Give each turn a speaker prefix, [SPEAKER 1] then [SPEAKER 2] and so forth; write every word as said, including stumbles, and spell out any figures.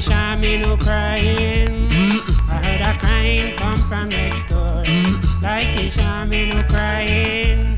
[SPEAKER 1] Isha me no crying. Mm-mm. I heard a crying come from next door. Mm-mm. Like Isha me no crying.